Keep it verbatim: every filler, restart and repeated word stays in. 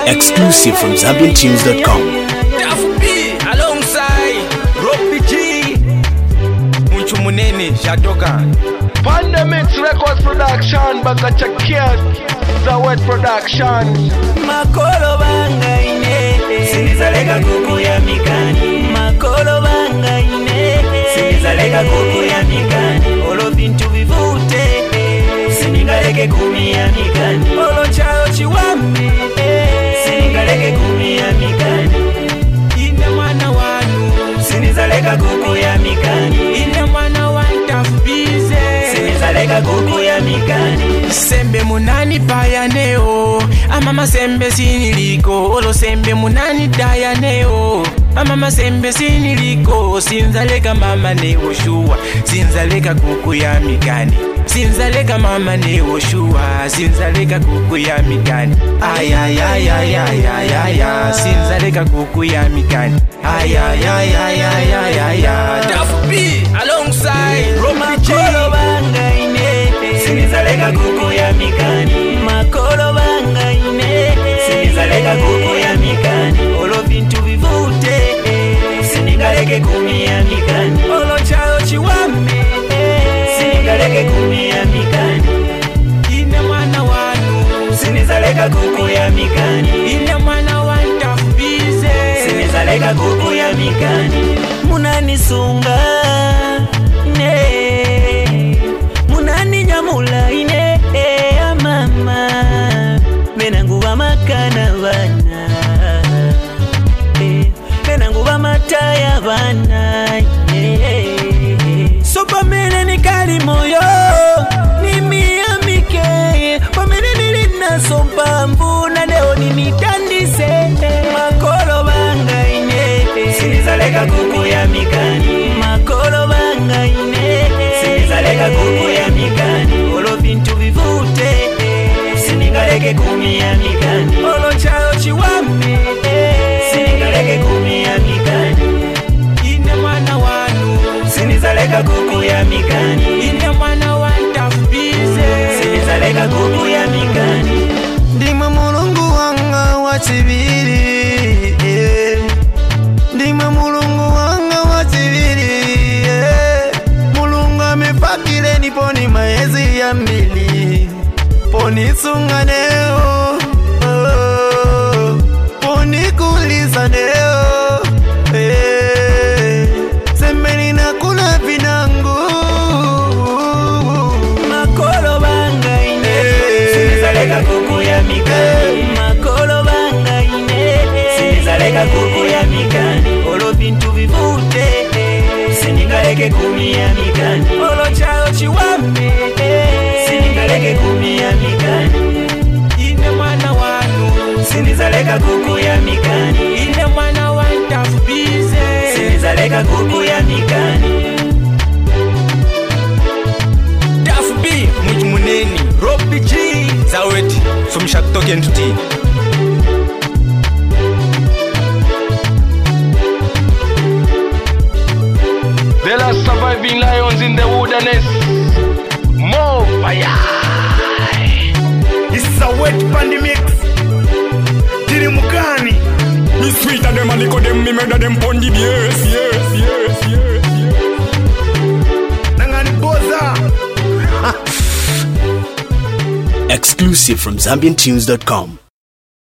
Exclusive from Zambian Tunes dot com. Dafu B alongside Robbie G Munchu Munene Shatoka Pandemix Records Production Bakachakia Zawet Production Makolo banga ine Sinizaleka kuku ya mikani Makolo banga ine Sinizaleka kuku ya mikani Olo bintu vivute Sinigaleke kumi ya mikani Olo chao chiwame Sinigaleke kumi ya mikani Ine mwana wanu Sinizaleka kuku ya mikani Ine mwana wantafu bize Sinizaleka kuku ya mikani Sembe munani payaneo Amama sembe siniliko Olo sembe munani dayaneo Amama sembe siniliko Sinzaleka mama ne Oshua Sinzaleka kuku ya mikani Sinzaleka mama ne Oshua Sinzaleka kuku ya mikani Ay ay ay ay ay ay ay ay Sinzaleka kuku ya mikani Ay ay ay ay ay ay ay ay Dafu B alongside Robbie G Makolo banga ine Sinizaleka kuku ya mikani Makolo banga ine Sinizaleka kuku ya mikani Olo bintu vivute Sinigaleke kumi ya mikani Olo chao chiwame Sinigaleke kumi ya mikani Ine mwana wanu Sinizaleka kuku ya mikani Ine mwana wantafu bize Sinizaleka kuku ya mikani Munanisunga ne Munani nyamula ine ya mama Menangu wa makana vana Menangu wa mataya vana So pamene ni kali moyo Ni miamike Pamene nilina sompa mbuna Leo ni mitandise Makolo banga ine Sinizaleka kuku ya mikani Makolo banga ine Sinizaleka kuku ya mikani Olo bintu vivute Sinigaleke kumi ya mikani Olo chao chiwame Sinigaleke kumi ya mikani Ine mwana wanu Sinizaleka kuku ya mikani Ine mwana wantafu bize Sinizaleka kuku ya mikani Ndimwe mulungu wanga wa chibiri eh. Ndimwe mulungu wanga wa chibiri eh. Mulungu amepakile niponi maezi ya mbili Poni sunganeo oh. Poni kulisaneo eh. Sembeni na kuna vinangu Makolo banga ine Sinizaleka kuku ya mikani Makolo banga ine Sinizaleka kuku ya mikani Olo bintu vivute Sinigaleke kumi ya mikani Olo chao chiwame Sinigaleke kumi ya mikani Ine mwana wanu Sinizaleka kuku ya mikani Ine mwana wantafu bize Sinizaleka kuku ya mikani Dafu B Munchu Munene Robbie G Zawet from Shatoka Entity The last surviving lions in the wilderness More fire This is a wet pandemic. Diri mukani. Me sweeter them and liquor them, me murder them pon the yes, yes, yes, yes, yes. Nangani boza. Exclusive from Zambian Tunes dot com.